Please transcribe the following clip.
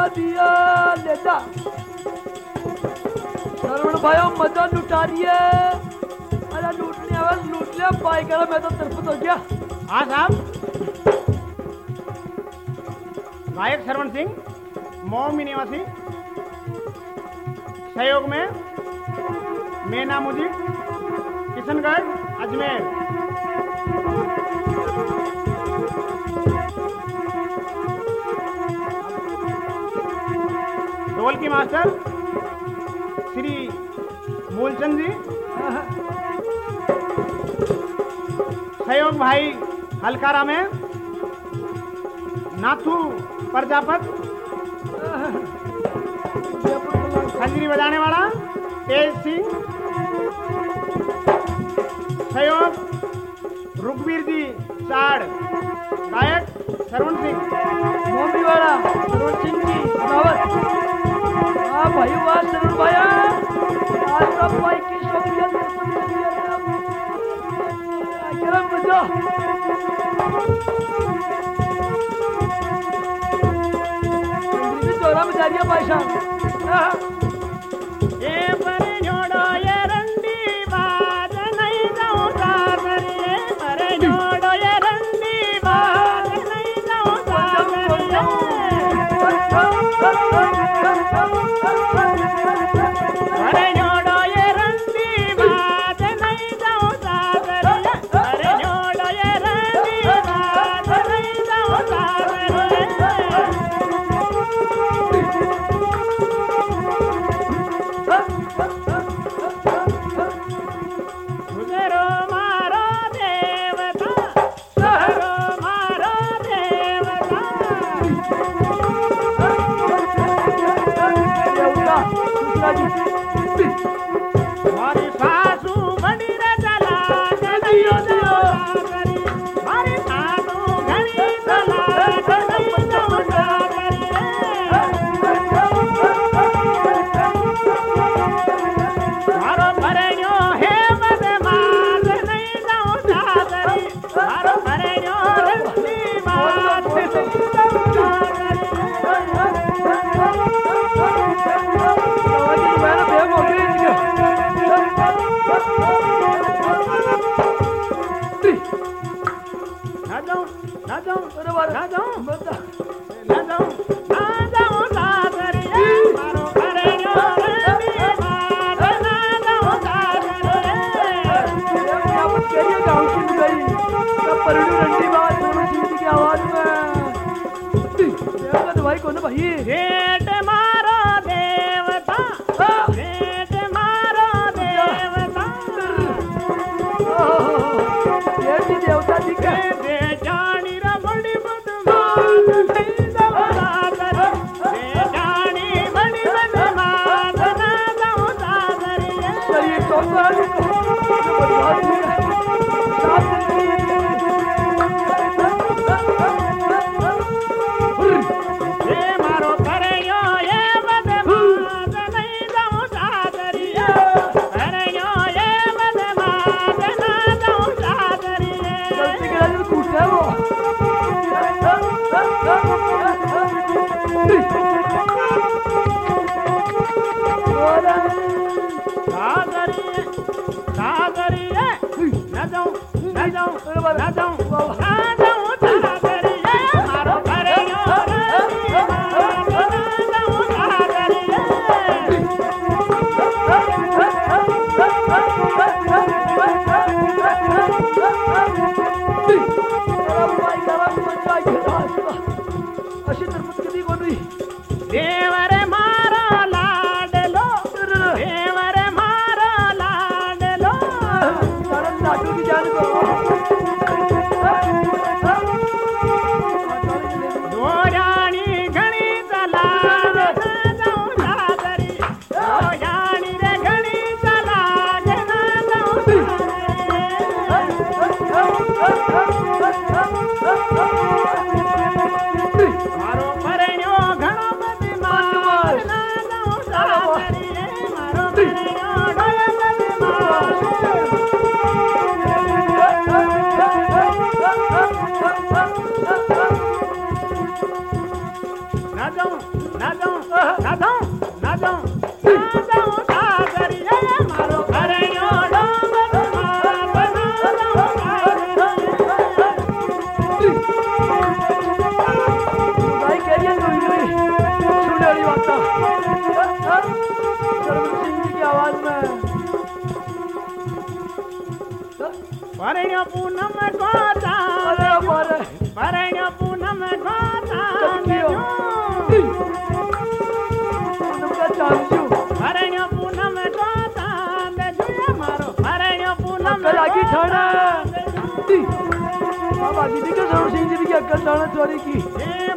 दिया लेता सरवण भाई मजा लुटा रही है। अरे लूटने आवाज लूट लिया पाई करा मैं तो तरफत हो गया। हाँ साहब गायक सरवण सिंह मोमी निवासी सहयोग में मेना मुजीब किशनगढ़ अजमेर। ढोल की मास्टर श्री मूलचंद जी। सहयोग भाई हलकारा में नाथू प्रजापत। खंजरी बजाने वाला तेज सिंह। सहयोग रुकवीर जी चाड़। गायक सरवण सिंह मोमी वाला सरवण सिंह जी रावत। हाँ भाई वाह सरवण भाया आज सब भाई की शौकियत क्या मजा चोरा बजा दिया भाई साहब। भरणियो पूनम को चांद भरणियो पूनम को चांद भरणियो पूनम को चांद जुए मारो भरणियो पूनम लागी ठाणा बाबा दीदी के सरों सिंह जी की अक्कल ठाणा चोरी की